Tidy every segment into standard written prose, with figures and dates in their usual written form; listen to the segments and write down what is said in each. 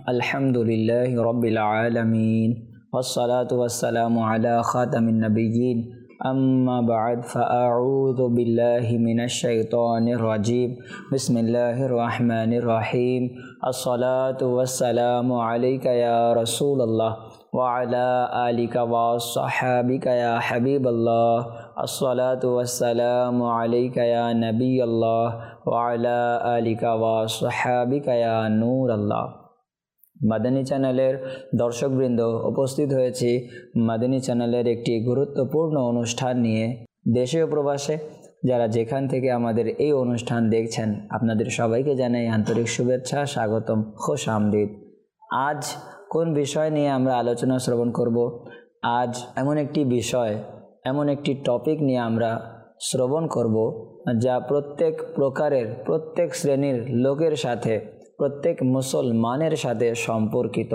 अल्हम्दुलिल्लाहि रब्बिल आलमीन वस्सलातु वस्सलामु अला खातमिन नबिय्यीन अम्मा बाद फ़अऊज़ु बिल्लाहि मिनश शैतानिर रजीम बिस्मिल्लाहिर रहमानिर रहीम अस्सलातु वस्सलामु अलैका या रसूलल्लाह व अला आलिका व अस्सहाबिका या हबीबल्लाह अस्सलातु वस्सलामु अलैका या नबियल्लाह व अला आलिका व अस्सहाबिका या नूरल्लाह। মাদানী চ্যানেলের দর্শকবৃন্দ, উপস্থিত হয়েছি মাদানী চ্যানেলের একটি গুরুত্বপূর্ণ অনুষ্ঠান নিয়ে। দেশে ও প্রবাসে যারা যেখান থেকে আমাদের এই অনুষ্ঠান দেখছেন, আপনাদের সবাইকে জানাই আন্তরিক শুভেচ্ছা, স্বাগতম, খুশ আমদিদ। আজ কোন বিষয় নিয়ে আমরা আলোচনা শ্রবণ করব? আজ এমন একটি বিষয়, এমন একটি টপিক নিয়ে আমরা শ্রবণ করব যা প্রত্যেক প্রকারের, প্রত্যেক শ্রেণীর লোকের সাথে, প্রত্যেক মুসলমানের সাথে সম্পর্কিত।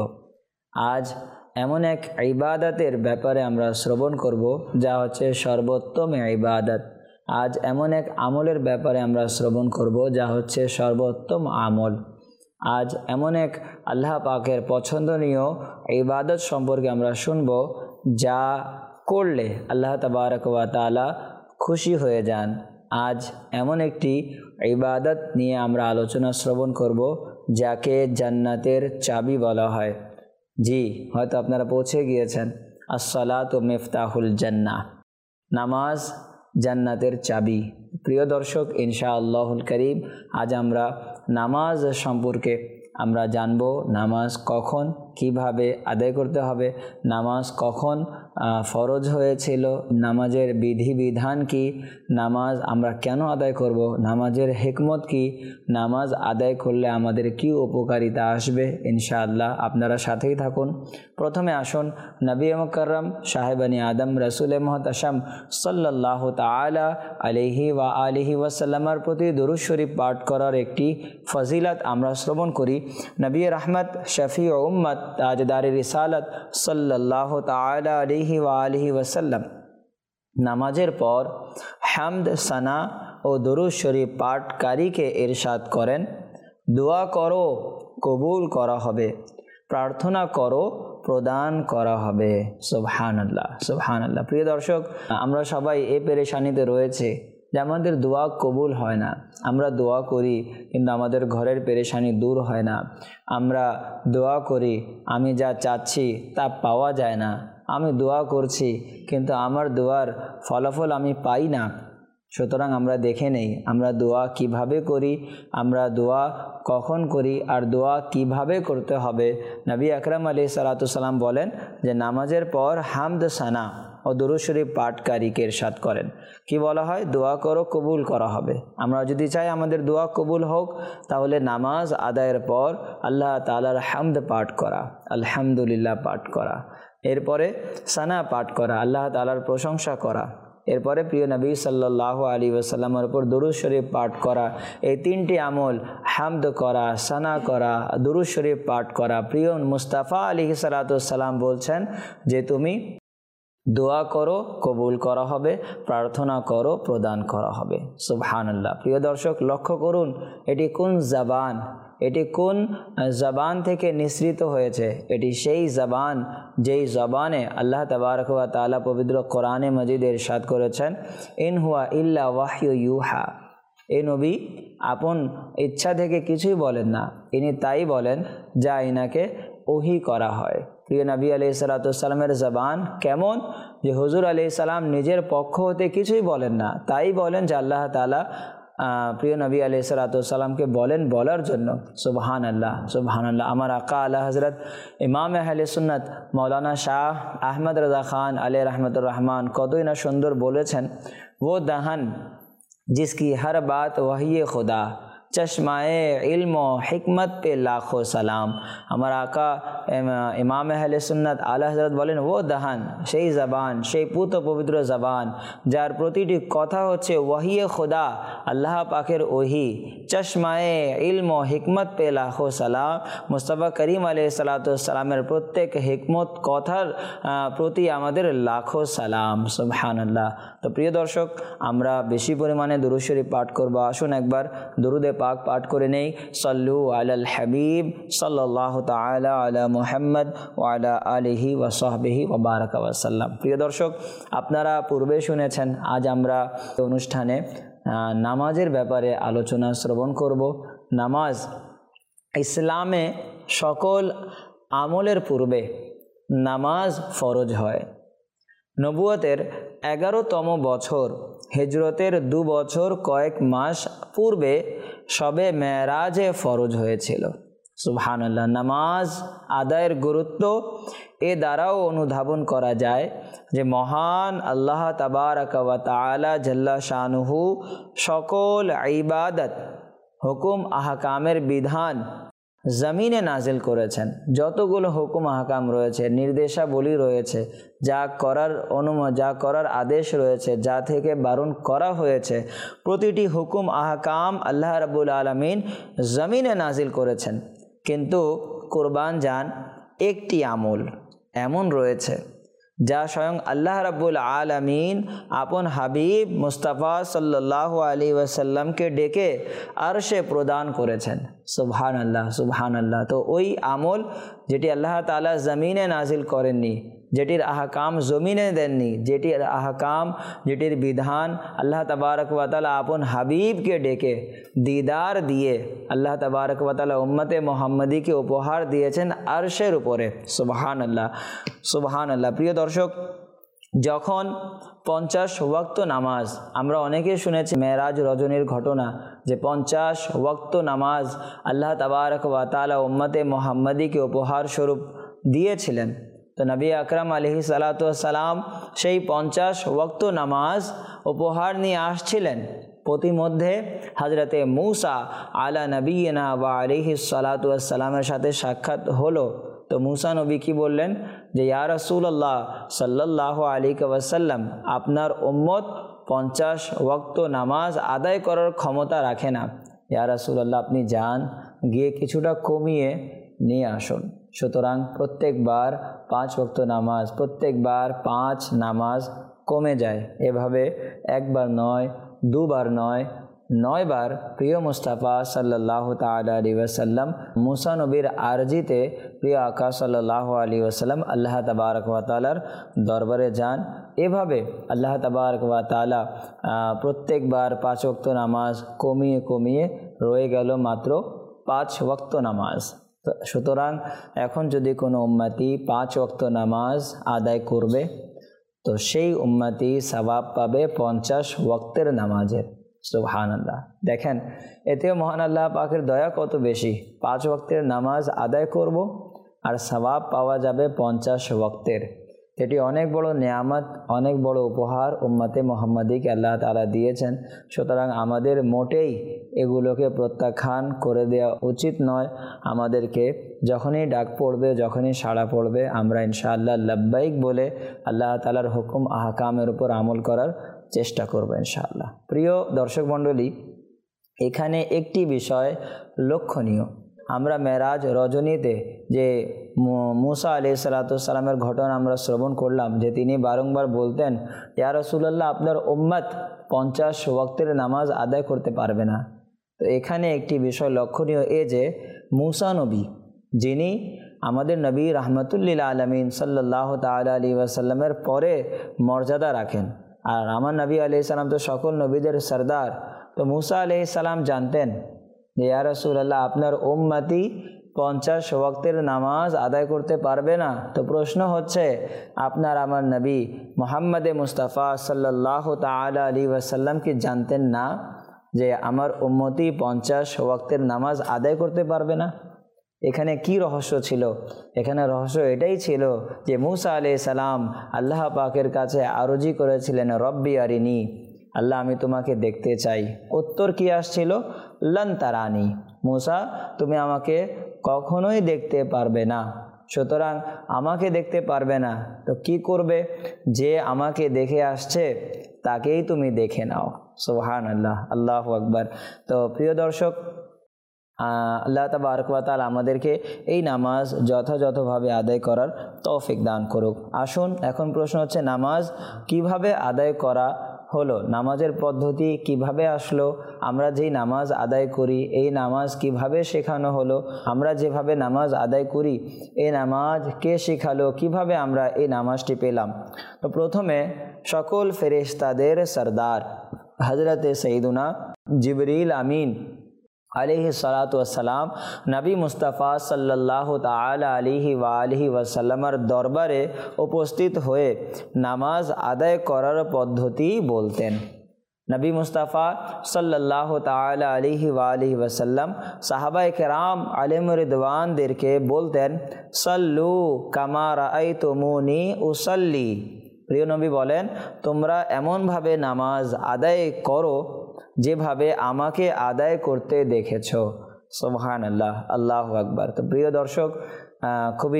আজ এমন এক ইবাদতের ব্যাপারে আমরা শ্রবণ করব যা হচ্ছে সর্বোত্তম ইবাদত। আজ এমন এক আমলের ব্যাপারে আমরা শ্রবণ করব যা হচ্ছে সর্বোত্তম আমল। আজ এমন এক আল্লাহ পাকের পছন্দনীয় ইবাদত সম্পর্কে আমরা শুনব যা করলে আল্লাহ তাবারক ওয়া তাআলা খুশি হয়ে যান। আজ এমন একটি ইবাদত নিয়ে আমরা আলোচনা শ্রবণ করব যাকে জান্নাতের চাবি বলা হয়। জি, হয়তো আপনারা পৌঁছে গিয়েছেন। আসসালাতু মিফতাহুল জান্নাহ, নামাজ জান্নাতের চাবি। প্রিয় দর্শক, ইনশাআল্লাহুল কারীম আজ আমরা নামাজ সম্পর্কে আমরা জানব। নামাজ কখন, কিভাবে আদায় করতে হবে, নামাজ কখন ফরজ হয়েছিল, নামাজের বিধিবিধান কি, নামাজ আমরা কেন আদায় করব, নামাজের হিকমত কি, নামাজ আদায় করলে আমাদের কি উপকারিতা আসবে। ইনশাআল্লাহ আপনারা সাথেই থাকুন। প্রথমে আসুন নবী মুকাররম সাহেবানি আদম রাসূল মুহতাশাম সাল্লাল্লাহু তাআলা আলাইহি ওয়া আলিহি ওয়াসাল্লামের প্রতি দুরূদ শরীফ পাঠ করার একটি ফজিলত আমরা শ্রবণ করি। নবী রহমত, শফি উম্মত, তাজদারে রিসালত সাল্লাল্লাহু তাআলা আলাইহি ওয়া আলিহি ওয়াসাল্লাম নামাজের পর হামদ, সানা ও দুরূদ শরীফ পাঠকারীকে ইরশাদ করেন, দোয়া করো কবুল করা হবে, প্রার্থনা করো প্রদান করা হবে। সুবহানাল্লাহ, সুবহানাল্লাহ। প্রিয় দর্শক, আমরা সবাই এই পেরেশানিতে রয়েছে যে আমাদের দোয়া কবুল হয় না। আমরা দোয়া করি কিন্তু আমাদের ঘরের পেরেশানি দূর হয় না। আমরা দোয়া করি, আমি যা চাচ্ছি তা পাওয়া যায় না। আমি দোয়া করছি কিন্তু আমার দোয়ার ফলাফল আমি পাই না। সুতরাং আমরা দেখে নেই আমরা দোয়া কিভাবে করি, আমরা দোয়া কখন করি, আর দোয়া কিভাবে করতে হবে। নবী আকরাম আলাইহিস সালাতু সালাম বলেন যে নামাজের পর হামদ, সানা ও দুরূদ শরীফ পাঠকারীকে ইরশাদ করেন। কি বলা হয়? দোয়া করো কবুল করা হবে। আমরা যদি চাই আমাদের দোয়া কবুল হোক, তাহলে নামাজ আদায়ের পর আল্লাহ তাআলার হামদ পাঠ করা, আলহামদুলিল্লাহ পাঠ করা, এরপরে সানা পাঠ করা, আল্লাহ তাআলার প্রশংসা করা, এরপরে প্রিয় নবী সাল্লাল্লাহু আলাইহি ওয়াসাল্লামের উপর দুরূদ শরীফ পাঠ করা। এই তিনটি আমল, হামদ করা, সানা করা, দুরূদ শরীফ পাঠ করা, প্রিয় মুস্তাফা আলাইহিস সালাতু সালাম বলছেন যে তুমি দোয়া করো কবুল করা হবে, প্রার্থনা করো প্রদান করা হবে। সুবহানাল্লাহ। প্রিয় দর্শক, লক্ষ্য করুন এটি কোন জবান, এটি কোন জবান থেকে নিঃসৃত হয়েছে। এটি সেই জবান যেই জবানে আল্লাহ তাবারক ওয়া তাআলা পবিত্র কোরআনে মজিদে ইরশাদ করেছেন, ইন হুয়া ইল্লা ওয়াহয়ু ইউহা। এই নবী আপন ইচ্ছা থেকে কিছুই বলেন না, ইনি তাই বলেন যা ইনাকে ওহী করা হয়। প্রিয় নবী আলাইহিস সালাতু সালামের জবান কেমন যে হুজুর আলাইহিস সালাম নিজের পক্ষ হতে কিছুই বলেন না, তাই বলেন যে আল্লাহ তাআলা প্রিয় নবী আলাইহিস সালাতু সালামকে বলেন বলার জন্য। সুবহানাল্লাহ, সুবহানাল্লাহ। আমার আকা আলা হযরত ইমাম আহলে সুন্নাত মৌলানা শাহ আহমদ রজা খান আলাইহি রহমতুর রহমান কতই না সুন্দর বলেছেন, वो दहन जिसकी हर बात वही खुदा, चश्माए इल्म हिकमत पे लाखों सलाम। আমার আকা ইমাম আহলে সুন্নাত আলা হযরত বলেন, ও দাহান, সেই জবান, সেই পুত পবিত্র জবান যার প্রতিটি কথা হচ্ছে ওয়াহিয়ে খোদা, আল্লাহ পাকের ওহি, চশমায়ে ইলম ও হিকমত পে লাখো সালাম। মুস্তাফা করিম আলাইহিস সালাতু সালামের প্রত্যেক হিকমত কথার প্রতি আমাদের লাখো সালাম। সুবহানাল্লাহ। তো প্রিয় দর্শক, আমরা বেশি পরিমাণে দুরূদ শরীফ পাঠ করব। আসুন একবার দুরুদে পাক পাঠ করে নেই, সাল্লু আলাল হাবিব সাল্লাল্লাহু তাআলা আলা মুহাম্মদ ওয়া আলা আলিহি ওয়া সাহবিহি ওয়া বারাকা ওয়া সাল্লাম। প্রিয় দর্শক, আপনারা পূর্বে শুনেছেন, আজ আমরা অনুষ্ঠানে নামাজের ব্যাপারে আলোচনা শ্রবণ করব। নামাজ ইসলামে সকল আমলের পূর্বে নামাজ ফরজ হয়। নবুয়তের 11তম বছর, হিজরতের 2 বছর কয়েক মাস পূর্বে শবে মেরাজে ফরজ হয়েছিল। সুবহানাল্লাহ। নামাজ আদায়ের গুরুত্ব এ দ্বারাও অনুধাবন করা যায় যে মহান আল্লাহ তাবারাকা ওয়া তাআলা জাল্লা শানুহু সকল ইবাদত, হুকুম আহকামের বিধান জমিনে নাজিল করেছেন। যতগুলো হুকুম আহকাম রয়েছে, নির্দেশাবলী রয়েছে, যা করার আদেশ রয়েছে, যা থেকে বারণ করা হয়েছে, প্রতিটি হুকুম আহকাম আল্লাহ রাব্বুল আলামিন জমিনে নাজিল করেছেন। কিন্তু কুরবান জান একটি আমল এমন রয়েছে যা স্বয়ং আল্লাহ রাব্বুল আলামিন আপন হাবিব মুস্তাফা সাল্লাল্লাহু আলাইহি ওয়াসাল্লামকে ডেকে আরশে প্রদান করেছেন। সুবহানাল্লাহ, সুবহানাল্লাহ। তো ওই আমল যেটি আল্লাহ তাআলা জমিনে নাজিল করেননি, যেটির আহকাম জমিনে দেননি, যেটির বিধান আল্লাহ তাবারক ওয়া তাআলা আপন হাবিবকে ডেকে দিদার দিয়ে আল্লাহ তাবারক ওয়া তাআলা উম্মতে মুহাম্মদীকে উপহার দিয়েছেন আরশের উপরে। সুবহানাল্লাহ, সুবহানাল্লাহ। প্রিয় দর্শক, যখন 50 ওয়াক্ত নামাজ, আমরা অনেকে শুনেছি মেরাজ রজনীর ঘটনা, যে 50 ওয়াক্ত নামাজ আল্লাহ তাবারক ওয়া তাআলা উম্মতে মুহাম্মদীকে উপহার স্বরূপ দিয়েছিলেন। তো নবী আকরাম আলাইহিস সালাতু ওয়াস সালাম সেই 50 ওয়াক্ত নামাজ উপহার নিয়ে আসছিলেন। প্রতিমধ্যে হযরতে মূসা আলা নবিয়িনা ওয়া আলাইহিস সালাতু ওয়াস সালামের সাথে সাক্ষাৎ হলো। তো মূসা নবী কি বললেন যে ইয়া রাসূলুল্লাহ সাল্লাল্লাহু আলাইহি ওয়াসাল্লাম, আপনার উম্মত 50 ওয়াক্ত নামাজ আদায় করার ক্ষমতা রাখে না। ইয়া রাসূলুল্লাহ, আপনি যান, গিয়ে কিছুটা কমিয়ে নিয়ে আসুন। সুতরাং প্রত্যেকবার 5 ওয়াক্ত নামাজ, প্রত্যেকবার 5 নামাজ কমে যায়। এভাবে একবার নয়, দুবার নয়, 9 বার প্রিয় মুস্তাফা সাল্লাল্লাহু তাআলা আলাইহি ওয়াসাল্লাম মুসা নবীর আরজিতে প্রিয় আকা সাল্লাল্লাহু আলাইহি ওয়াসাল্লাম আল্লাহ তাবারক ওয়া তাআলার দরবারে যান। এভাবে আল্লাহ তাবারক ওয়া তাআলা প্রত্যেকবার 5 ওয়াক্ত নামাজ কমিয়ে কমিয়ে রয়ে গেল মাত্র 5 ওয়াক্ত নামাজ। সুতরাং এখন যদি কোনো উম্মতি 5 ওয়াক্ত নামাজ আদায় করবে, তো সেই উম্মতি সওয়াব পাবে 50 ওয়াক্তের নামাজের। সুবহানাল্লাহ। দেখেন, এতেও মহান আল্লাহ পাকের দয়া কত বেশি। 5 ওয়াক্তের নামাজ আদায় করব আর সওয়াব পাওয়া যাবে 50 ওয়াক্তের। এটি অনেক বড় নেয়ামত, অনেক বড় উপহার উম্মতে মুহাম্মদীকে আল্লাহ তাআলা দিয়েছেন। সুতরাং আমাদের মোটেই এগুলোকে প্রত্যাখ্যান করে দেওয়া উচিত নয়। আমাদেরকে যখনই ডাক পড়বে, যখনই সাড়া পড়বে, আমরা ইনশাআল্লাহ লাব্বাইক বলে আল্লাহ তাআলার হুকুম আহকামের উপর আমল করার চেষ্টা করব ইনশাআল্লাহ। প্রিয় দর্শক মণ্ডলী, এখানে একটি বিষয় লক্ষণীয়। আমরা মেরাজ রজনীতে যে মূসা আলাইহিস সালাতু ওয়াস সালামের ঘটনা আমরা শ্রবণ করলাম, যে তিনি বারংবার বলতেন ইয়া রাসূলুল্লাহ, আপনার উম্মত 50 ওয়াক্তের নামাজ আদায় করতে পারবে না। তো এখানে একটি বিষয় লক্ষণীয়, যে মূসা নবী, যিনি আমাদের নবী রাহমাতুল্লিল আলামিন সাল্লাল্লাহু তাআলা আলাইহি ওয়াসাল্লামের পরে মর্যাদা রাখেন, আর আমার নবী আলাইহিস সালাম তো সকল নবীদের সরদার। তো মূসা আলাইহিস সালাম জানতেন যে ইয়া রাসূলুল্লাহ, আপনার উম্মতি 50 ওয়াক্তের নামাজ আদায় করতে পারবে না। তো প্রশ্ন হচ্ছে, আপনার আমার নবী মুহাম্মদে মুস্তাফা সাল্লাল্লাহু তাআলা আলাইহি ওয়াসাল্লাম কি জানতেন না যে আমার উম্মতি 50 ওয়াক্তের নামাজ আদায় করতে পারবে না? এখানে কি রহস্য ছিল? এখানে রহস্য এটাই ছিল যে মূসা আলাইহিস সালাম আল্লাহ পাকের কাছে আরজি করেছিলেন, রব্বি আরিনি, আল্লাহ আমি তোমাকে দেখতে চাই। উত্তর কি আসছিল? লন তারানি, মূসা তুমি আমাকে কখনোই দেখতে পারবে না। সুতরাং আমাকে দেখতে পারবে না, তো কি করবে? যে আমাকে দেখে আসছে তাকেই তুমি দেখে নাও। সুবহানাল্লাহ, আল্লাহু আকবার। তো প্রিয় দর্শক, আল্লাহ তাবারক ওয়া তাআলা আমাদেরকে এই নামাজ যথাযথভাবে আদায় করার তৌফিক দান করুক। আসুন, এখন প্রশ্ন হচ্ছে নামাজ কিভাবে আদায় করা হলো, নামাজের পদ্ধতি কিভাবে আসলো, আমরা যেই নামাজ আদায় করি এই নামাজ কিভাবে শেখানো হলো, আমরা যেভাবে নামাজ আদায় করি এই নামাজ কে শেখালো, কিভাবে আমরা এই নামাজটি পেলাম। তো প্রথমে সকল ফেরেশতাদের সরদার হযরতে সৈয়দুনা জিবরিল আমিন আলাইহি সালাতু ওয়াসসালাম নবী মুস্তাফা সাল্লাল্লাহু তাআলা আলাইহি ওয়া আলিহি ওয়াসাল্লামের দরবারে উপস্থিত হয়ে নামাজ আদায় করার পদ্ধতি বলতেন। নবী মুস্তাফা সাল্লাল্লাহু তাআলা আলাইহি ওয়া আলিহি ওয়াসাল্লাম সাহাবায়ে কেরাম আলাইহিম রিদওয়ানদেরকে বলতেন, সাল্লু কামা রাআইতুমুনি উসাল্লি। প্রিয় নবী বলেন, তোমরা এমনভাবে নামাজ আদায় করো যেভাবে আমাকে আদায় করতে দেখেছ। সুবহানাল্লাহ, আল্লাহু আকবার। তো প্রিয় দর্শক, খুবই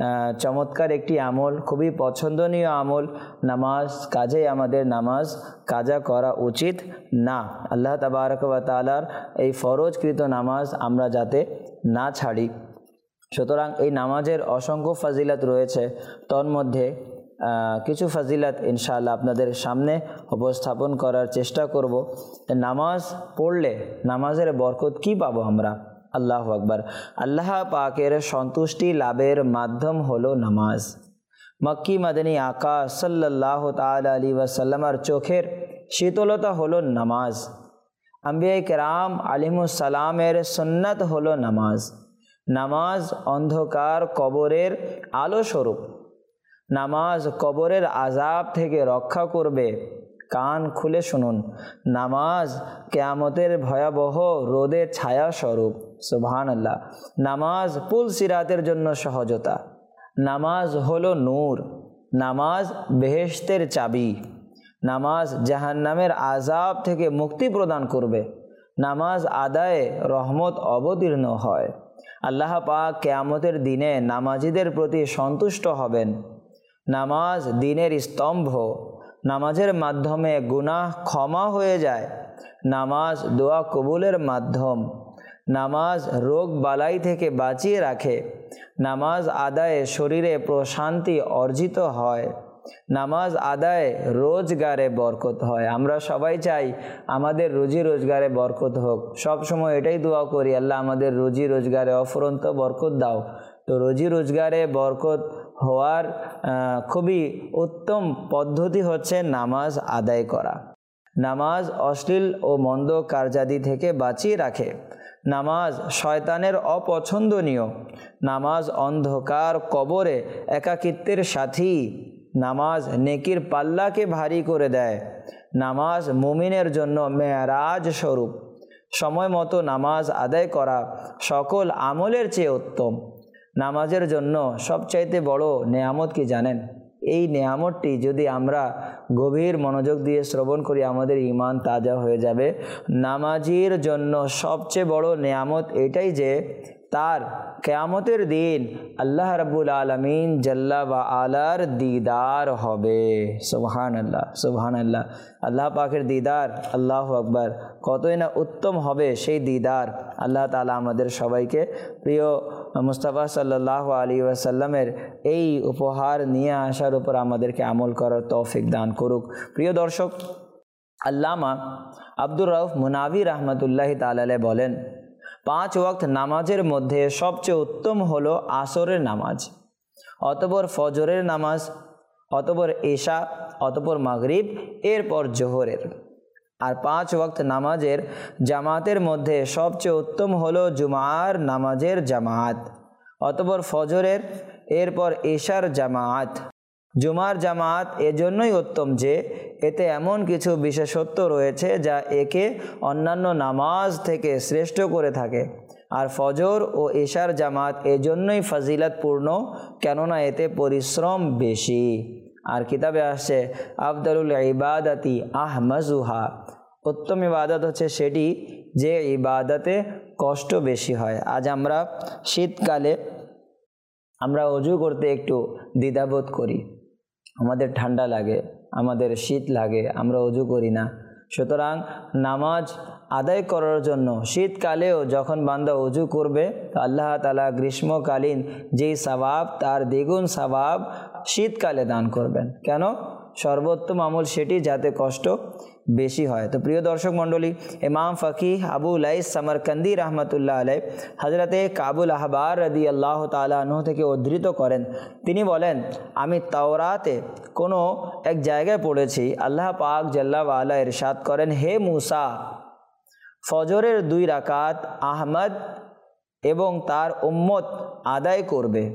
চমৎকার একটি আমল, খুবই পছন্দনীয় আমল। নামাজ কাজেই আমাদের নামাজ কাজা করা উচিত না। আল্লাহ তাবারক ওয়া তাআলার এই ফরজকৃত নামাজ আমরা যাতে না ছাড়ি। সুতরাং এই নামাজের অসংখ্য ফাজিলাত রয়েছে, তন্মধ্যে কিছু ফাজিলাত ইনশাআল্লাহ আপনাদের সামনে উপস্থাপন করার চেষ্টা করব। নামাজ পড়লে নামাজের বরকত কি পাবো আমরা? আল্লাহু আকবার। আল্লাহ পাকের সন্তুষ্টি লাভের মাধ্যম হলো নামাজ। মক্কি মাদানী আকা সাল্লাল্লাহু তাআলা আলাইহি ওয়াসাল্লামের চোখের শীতলতা হলো নামাজ। আম্বিয়া কেরাম আলাইহিমুস সালামের সুন্নাত হলো নামাজ। নামাজ অন্ধকার কবরের আলো স্বরূপ। নামাজ কবরের আযাব থেকে রক্ষা করবে। কান খুলে শুনুন, নামাজ কিয়ামতের ভয়াবহ রোদের ছায়া স্বরূপ। সুবহানাল্লাহ। নামাজ পুল সিরাতের জন্য সহজতা। নামাজ হলো নূর। নামাজ বেহেশতের চাবি। নামাজ জাহান্নামের আযাব থেকে মুক্তি প্রদান করবে। নামাজ আদায়ে রহমত অবতীর্ণ হয়। আল্লাহ পাক কিয়ামতের দিনে নামাজীদের প্রতি সন্তুষ্ট হবেন। নামাজ দ্বীনের স্তম্ভ। নামাজের মাধ্যমে গুনাহ ক্ষমা হয়ে যায়। নামাজ দোয়া কবুলের মাধ্যম। নামাজ রোগ বালাই থেকে বাঁচিয়ে রাখে। নামাজ আদায়ে শরীরে প্রশান্তি অর্জিত হয়। নামাজ আদায়ে রোজগারে বরকত হয়। আমরা সবাই চাই আমাদের রুজি রোজগারে বরকত হোক, সব সময় এটাই দোয়া করি, আল্লাহ আমাদের রুজি রোজগারে অফুরন্ত বরকত দাও। তো রুজি রোজগারে বরকত হওয়ার খুবই উত্তম পদ্ধতি হচ্ছে নামাজ আদায় করা। নামাজ অশ্লীল ও মন্দ কার্যাদি থেকে বাঁচিয়ে রাখে। নামাজ শয়তানের অপছন্দনীয়। নামাজ অন্ধকার কবরে একাকিত্বের সাথী। নামাজ নেকির পাল্লাকে ভারী করে দেয়। নামাজ মুমিনের জন্য মেরাজ স্বরূপ। সময় মতো নামাজ আদায় করা সকল আমলের চেয়ে উত্তম। নামাজের জন্য সবচাইতে বড় নেয়ামত কি জানেন? এই নেয়ামতটি যদি আমরা গভীর মনোযোগ দিয়ে শ্রবণ করি, আমাদের ঈমান তাজা হয়ে যাবে। নামাজির জন্য সবচেয়ে বড় নেয়ামত এটাই যে তার কিয়ামতের দিন আল্লাহ রাব্বুল আলামিন জাল্লা ওয়া আলার দিদার হবে। সুবহানাল্লাহ, সুবহানাল্লাহ। আল্লাহ পাকের দিদার, আল্লাহু আকবার, কতই না উত্তম হবে সেই দিদার। আল্লাহ তাআলা আমাদের সবাইকে প্রিয় মুস্তাফা সাল্লাল্লাহু আলাইহি ওয়াসাল্লামের এই উপহার নিয়ে আসার উপর আমাদেরকে আমল করার তৌফিক দান করুক। প্রিয় দর্শক, আল্লামা আব্দুর রউফ মুনাবি রাহমাতুল্লাহি তাআলা আলাইহি বলেন, 5 ওয়াক্ত নামাজের মধ্যে সবচেয়ে উত্তম হলো আসরের নামাজ, অতঃপর ফজরের নামাজ, অতঃপর এশা, অতঃপর মাগরিব, এরপর জোহরের। আর 5 ওয়াক্ত নামাজের জামাতের মধ্যে সবচেয়ে উত্তম হলো জুমার নামাজের জামাত, অতঃপর ফজরের, এরপর এশার জামাত। জুমার জামাত এজন্যই উত্তম যে এতে এমন কিছু বিশেষত্ব রয়েছে যা একে অন্যান্য নামাজ থেকে শ্রেষ্ঠ করে থাকে। আর ফজর ও এশার জামাত এজন্যই ফজিলতপূর্ণ, কেননা এতে পরিশ্রম বেশি। আর কিতাবে আসছে আফদালুল ইবাদাতি আহমাজুহা, উত্তম ইবাদত হচ্ছে সেটি যে ইবাদতে কষ্ট বেশি হয়। আজ আমরা শীতকালে আমরা অজু করতে একটু দ্বিধাবোধ করি, আমাদের ঠান্ডা লাগে, আমাদের শীত লাগে, আমরা অজু করি না। সুতরাং নামাজ আদায় করার জন্য শীতকালেও যখন বান্দা অজু করবে, আল্লাহ তাআলা গ্রীষ্মকালীন যেই সওয়াব তার দ্বিগুণ সওয়াব শীতকালে দান করবেন। কেন? সর্বোত্তম আমল সেটি যাতে কষ্ট বেশি হয়। তো প্রিয় দর্শক মণ্ডলী, ইমাম ফকিহ আবু লাইস সামারকান্দি রহমতুল্লাহ আলাইহ হযরতে কাবুল আহবার রাদিয়াল্লাহু তাআলা আনহু থেকে উদ্ধৃত করেন, তিনি বলেন, আমি তাওরাতে কোনো এক জায়গায় পড়েছি, আল্লাহ পাক জাল্লা ওয়ালা ইরশাদ করেন, হে মুসা, ফজরের 2 রাকাত আহমদ এবং তার উম্মত আদায় করবে।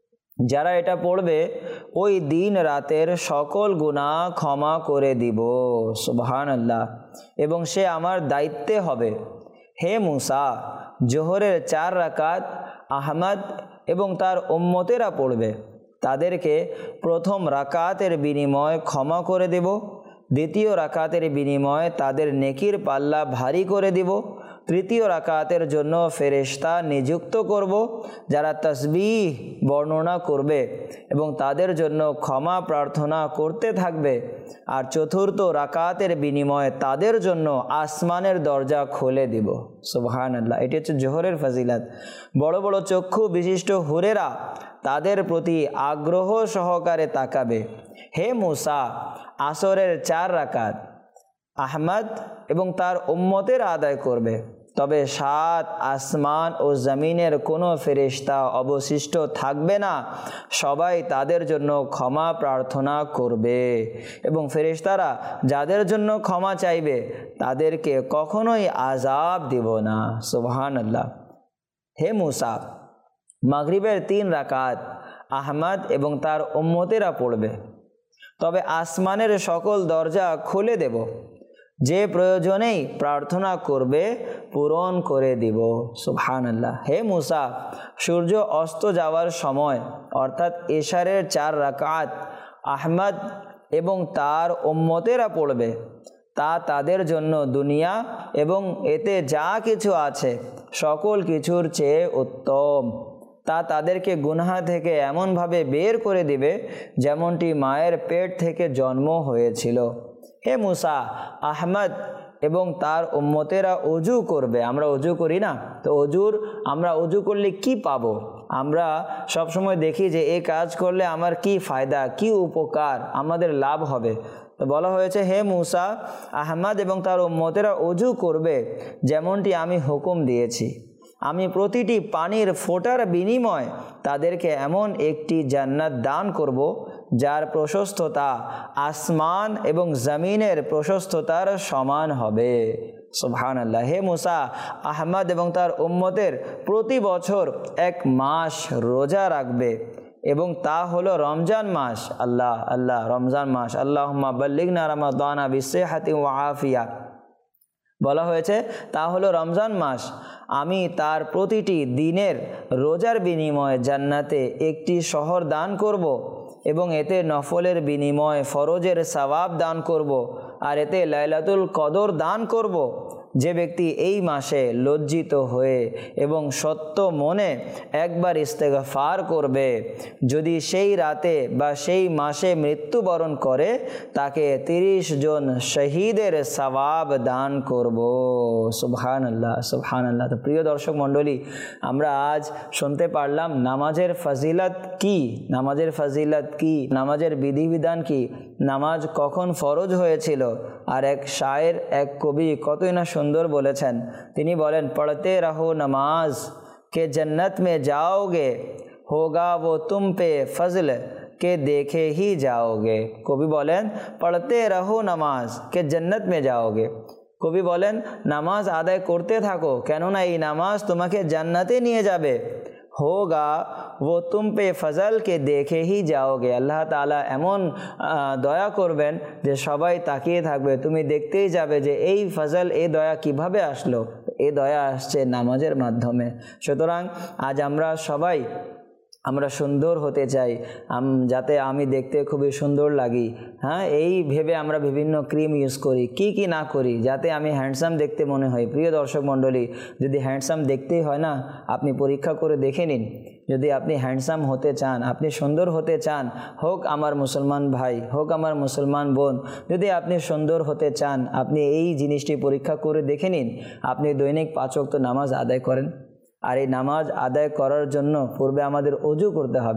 যারা এটা পড়বে ওই দিন রাতের সকল গুনাহ ক্ষমা করে দিব। সুবহানাল্লাহ। এবং সে আমার দায়িত্বে হবে। হে মুসা, জোহরের 4 রাকাত আহমদ এবং তার উম্মতেরা পড়বে, তাদেরকে প্রথম রাকাতের বিনিময়ে ক্ষমা করে দেব, দ্বিতীয় রাকাতের বিনিময়ে তাদের নেকির পাল্লা ভারী করে দিব, তৃতীয় রাকাতের জন্য ফেরেশতা নিযুক্ত করব যারা তাসবিহ বর্ণনা করবে এবং তাদের জন্য ক্ষমা প্রার্থনা করতে থাকবে, আর চতুর্থ রাকাতের বিনিময়ে তাদের জন্য আসমানের দরজা খুলে দিব। সুবহানাল্লাহ। এটি হচ্ছে জোহরের ফজিলত। বড় বড় চক্ষু বিশিষ্ট হুরেরা তাদের প্রতি আগ্রহ সহকারে তাকাবে। হে মুসা, আসরের 4 রাকাত আহমদ এবং তার উম্মতের আদায় করবে, তবে 7 আসমান ও জমিনের কোনো ফেরেশতা অবশিষ্ট থাকবে না, সবাই তাদের জন্য ক্ষমা প্রার্থনা করবে এবং ফেরেশতারা যাদের জন্য ক্ষমা চাইবে তাদেরকে কখনোই আযাব দিব না। সুবহানাল্লাহ। হে মুসা, মাগরিবের 3 রাকাত আহমদ এবং তার উম্মতেরা পড়বে, তবে আসমানের সকল দরজা খুলে দেব, যে প্রয়োজনেই প্রার্থনা করবে পূরণ করে দিব। সুবহানাল্লাহ। হে মুসা, সূর্য অস্ত যাওয়ার সময় অর্থাৎ এশারের 4 রাকাত আহমদ এবং তার উম্মতেরা পড়বে, তা তাদের জন্য দুনিয়া এবং এতে যা কিছু আছে সকল কিছুর চেয়ে উত্তম। তা তাদেরকে গুনাহ থেকে এমনভাবে বের করে দিবে যেমনটি মায়ের পেট থেকে জন্ম হয়েছিল। হে মুসা, আহমদ এবং তার উম্মতেরা অজু করবে। আমরা অজু করি না? তো আমরা অজু করলে কি পাবো? আমরা সব সময় দেখি যে এই কাজ করলে আমার কি ফায়দা, কি উপকার, আমাদের লাভ হবে। তো বলা হয়েছে, হে মুসা, আহমদ এবং তার উম্মতেরা অজু করবে যেমনটি আমি হুকুম দিয়েছি। আমি প্রতিটি পানির ফোঁটার বিনিময় তাদেরকে এমন একটি জান্নাত দান করব যার প্রশস্ততা আসমান এবং জমিনের প্রশস্ততার সমান হবে। সুবহানাল্লাহ। হে মুসা, আহমদ এবং তার উম্মতের প্রতি বছর 1 মাস রোজা রাখবে এবং তা হলো রমজান মাস। আল্লাহ রমজান মাস। আল্লাহুম্মা বাল্লিগনা রমাদানা বিসিহহাতি ওয়া আফিয়া। বলা হয়েছে তা হলো রমজান মাস। আমি তার প্রতিটি দিনের রোজার বিনিময়ে জান্নাতে একটি শহর দান করব এবং এতে নফলের বিনিময়ে ফরজের সওয়াব দান করব, আর এতে লাইলাতুল কদর দান করব। যে ব্যক্তি এই মাসে লজ্জিত হয়ে এবং সত্য মনে একবার ইস্তেগফার করবে, যদি সেই রাতে বা সেই মাসে মৃত্যুবরণ করে, তাকে 30 জন শহীদের সওয়াব দান করব। সুবহানাল্লাহ, সুবহানাল্লাহ। তো প্রিয় দর্শক মণ্ডলী, আমরা আজ শুনতে পারলাম নামাজের ফজিলত কি, নামাজের ফজিলত কি, নামাজের বিধিবিধান কি, নামাজ কখন ফরজ হয়েছিল। আর এক শায়ের, এক কবি কতই না সুন্দর বলেছেন। তিনি বলেন, পড়তে রহো নমাজ কে জন্নত মে যাওগে, হোগা वो तुम पे फजल के देखे ही जाओगे। কবি বলেন, পড়তে রহো নমাজ কে জন্নত মে যাওগে। কবি বলেন, নামাজ আদায় করতে থাকো, কেননা এই নামাজ তোমাকে জান্নাতে নিয়ে যাবে। হোগা वो तुम पे फजल के देखे ही जाओगे। আল্লাহ তাআলা এমন দয়া করবেন যে সবাই তাকিয়ে থাকবে, তুমি দেখতেই যাবে যে এই ফজল, এই দয়া কিভাবে আসলো। এই দয়া আসছে নামাজের মাধ্যমে। সুতরাং আজ আমরা সবাই আমরা সুন্দর হতে চাই, যাতে আমি দেখতে খুবই সুন্দর লাগি। হ্যাঁ, এই ভেবে আমরা বিভিন্ন ক্রিম ইউজ করি, কি না করি, যাতে আমি হ্যান্ডসাম দেখতে মনে হয়। প্রিয় দর্শক মণ্ডলী, যদি হ্যান্ডসাম দেখতেই হয় না, আপনি পরীক্ষা করে দেখে নিন। যদি আপনি হ্যান্ডসাম হতে চান, আপনি সুন্দর হতে চান, হোক আমার মুসলমান ভাই, হোক আমার মুসলমান বোন, যদি আপনি সুন্দর হতে চান, আপনি এই জিনিসটি পরীক্ষা করে দেখে নিন। আপনি দৈনিক 5 ওয়াক্ত নামাজ আদায় করেন, আর এই নামাজ আদায় করার জন্য পূর্বে আমাদের অজু করতে হবে।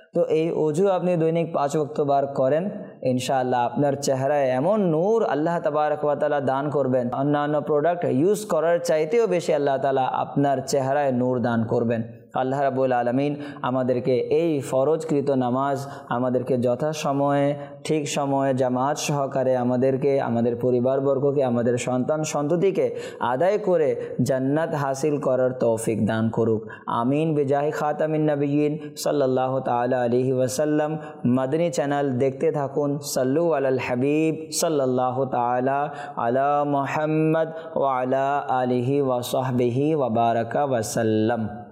তো এই অজু আপনি দৈনিক 5 ওয়াক্তবার করেন, ইনশাআল্লাহ আপনার চেহারায় এমন নূর আল্লাহ তাবারক ওয়া তাআলা দান করবেন, অন্যান্য প্রোডাক্ট ইউজ করার চাইতেও বেশি আল্লাহ তাআলা আপনার চেহারায় নূর দান করবেন। আল্লাহ রাব্বুল আলামিন আমাদেরকে এই ফরজকৃত নামাজ আমাদেরকে যথাসময়ে ঠিক সময়ে জামাত সহকারে আমাদেরকে, আমাদের পরিবারবর্গকে, আমাদের সন্তান সন্ততিকে আদায় করে জান্নাত হাসিল করার তৌফিক দান করুক। আমিন বিজাহি খাতামিন নবিয়্যিন সাল্লাল্লাহু তাআলা আলাইহি ওয়াসাল্লাম। মাদানী চ্যানেল দেখতে থাকুন। সাল্লু আলাল হাবিব সাল্লাল্লাহু তাআলা আলা মুহাম্মদ ওয়া আলা আলিহি ওয়া সাহবিহি ওয়া বারাকা ওয়া সাল্লাম।